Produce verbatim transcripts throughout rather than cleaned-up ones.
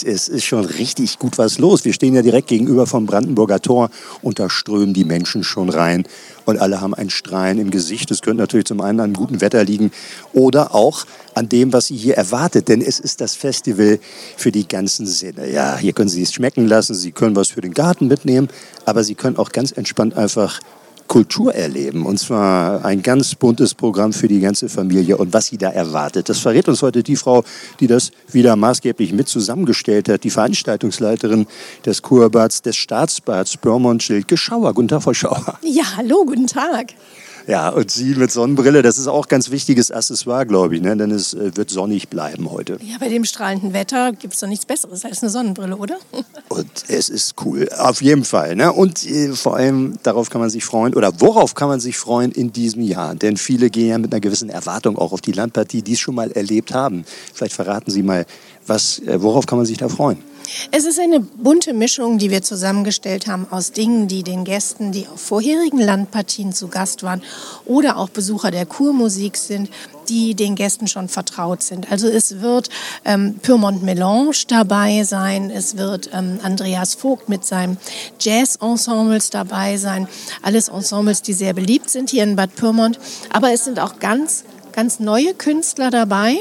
Es ist schon richtig gut was los. Wir stehen ja direkt gegenüber vom Brandenburger Tor und da strömen die Menschen schon rein. Und alle haben ein Strahlen im Gesicht. Das könnte natürlich zum einen an gutem Wetter liegen oder auch an dem, was Sie hier erwartet. Denn es ist das Festival für die ganzen Sinne. Ja, hier können Sie es schmecken lassen, Sie können was für den Garten mitnehmen, aber Sie können auch ganz entspannt einfach Kultur erleben. Und zwar ein ganz buntes Programm für die ganze Familie. Und was sie da erwartet, das verrät uns heute die Frau, die das wieder maßgeblich mit zusammengestellt hat. Die Veranstaltungsleiterin des Kurbads, des Staatsbads Pyrmont, Silke Schauer. Guten Tag, Frau Schauer. Ja, hallo, guten Tag. Ja, und Sie mit Sonnenbrille, das ist auch ganz wichtiges Accessoire, glaube ich, ne? Denn es äh, wird sonnig bleiben heute. Ja, bei dem strahlenden Wetter gibt es doch nichts Besseres als eine Sonnenbrille, oder? Und es ist cool, auf jeden Fall. Ne? Und äh, vor allem, darauf kann man sich freuen, oder worauf kann man sich freuen in diesem Jahr? Denn viele gehen ja mit einer gewissen Erwartung auch auf die Landpartie, die es schon mal erlebt haben. Vielleicht verraten Sie mal, was, äh, worauf kann man sich da freuen? Es ist eine bunte Mischung, die wir zusammengestellt haben aus Dingen, die den Gästen, die auf vorherigen Landpartien zu Gast waren oder auch Besucher der Kurmusik sind, die den Gästen schon vertraut sind. Also es wird ähm, Pyrmont Melange dabei sein, es wird ähm, Andreas Vogt mit seinem Jazz-Ensembles dabei sein. Alles Ensembles, die sehr beliebt sind hier in Bad Pyrmont. Aber es sind auch ganz, ganz neue Künstler dabei.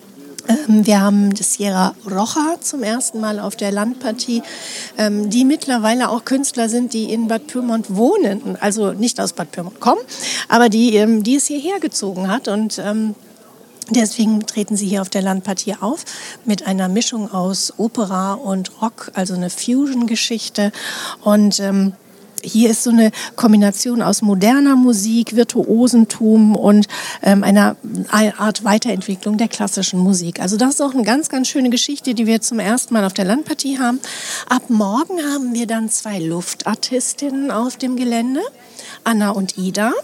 Wir haben das Sierra Rocha zum ersten Mal auf der Landpartie, die mittlerweile auch Künstler sind, die in Bad Pyrmont wohnen, also nicht aus Bad Pyrmont kommen, aber die, die es hierher gezogen hat und deswegen treten sie hier auf der Landpartie auf mit einer Mischung aus Opera und Rock, also eine Fusion-Geschichte und hier ist so eine Kombination aus moderner Musik, Virtuosentum und ähm, einer Art Weiterentwicklung der klassischen Musik. Also das ist auch eine ganz, ganz schöne Geschichte, die wir zum ersten Mal auf der Landpartie haben. Ab morgen haben wir dann zwei Luftartistinnen auf dem Gelände, Anna und Ida.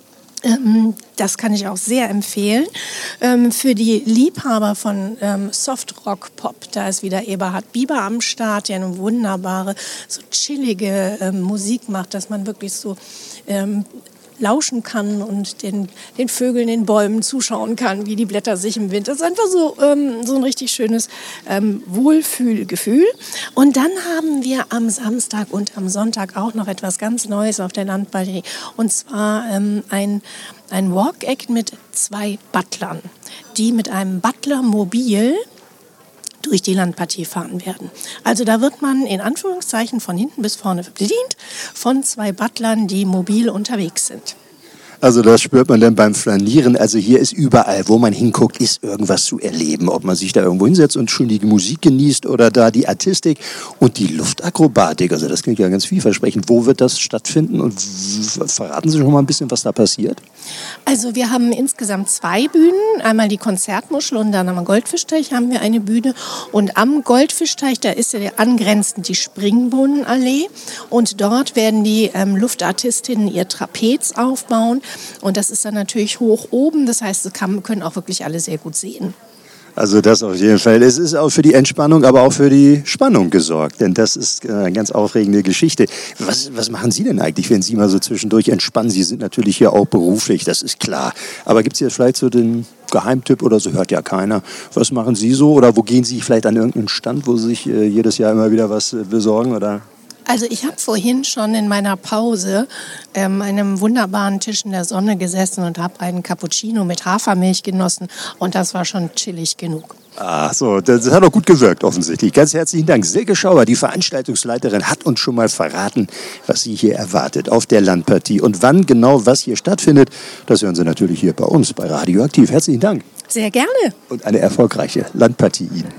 Ähm, das kann ich auch sehr empfehlen. Ähm, für die Liebhaber von ähm, Soft-Rock-Pop, da ist wieder Eberhard Bieber am Start, der eine wunderbare, so chillige ähm, Musik macht, dass man wirklich so ähm, lauschen kann und den, den Vögeln in den Bäumen zuschauen kann, wie die Blätter sich im Wind. Das ist einfach so, ähm, so ein richtig schönes ähm, Wohlfühlgefühl. Und dann haben wir am Samstag und am Sonntag auch noch etwas ganz Neues auf der Landpartie. Und zwar ähm, ein, ein Walk-Act mit zwei Butlern, die mit einem Butler-Mobil durch die Landpartie fahren werden. Also da wird man in Anführungszeichen von hinten bis vorne bedient von zwei Butlern, die mobil unterwegs sind. Also das spürt man dann beim Flanieren. Also hier ist überall, wo man hinguckt, ist irgendwas zu erleben. Ob man sich da irgendwo hinsetzt und schon die Musik genießt oder da die Artistik und die Luftakrobatik. Also das klingt ja ganz vielversprechend. Wo wird das stattfinden und verraten Sie schon mal ein bisschen, was da passiert? Also wir haben insgesamt zwei Bühnen. Einmal die Konzertmuschel und dann am Goldfischteich haben wir eine Bühne. Und am Goldfischteich, da ist ja angrenzend die Springbrunnenallee. Und dort werden die ähm, Luftartistinnen ihr Trapez aufbauen. Und das ist dann natürlich hoch oben. Das heißt, das kann, können auch wirklich alle sehr gut sehen. Also das auf jeden Fall. Es ist auch für die Entspannung, aber auch für die Spannung gesorgt. Denn das ist eine ganz aufregende Geschichte. Was, was machen Sie denn eigentlich, wenn Sie mal so zwischendurch entspannen? Sie sind natürlich hier auch beruflich, das ist klar. Aber gibt es hier vielleicht so den Geheimtipp oder so, hört ja keiner. Was machen Sie so? Oder wo gehen Sie vielleicht an irgendeinen Stand, wo Sie sich äh, jedes Jahr immer wieder was äh, besorgen? Oder? Also ich habe vorhin schon in meiner Pause ähm, einem wunderbaren Tisch in der Sonne gesessen und habe einen Cappuccino mit Hafermilch genossen und das war schon chillig genug. Ach so, das hat auch gut gewirkt offensichtlich. Ganz herzlichen Dank. Silke Schauer, die Veranstaltungsleiterin, hat uns schon mal verraten, was sie hier erwartet auf der Landpartie. Und wann genau was hier stattfindet, das hören Sie natürlich hier bei uns bei Radioaktiv. Herzlichen Dank. Sehr gerne. Und eine erfolgreiche Landpartie Ihnen.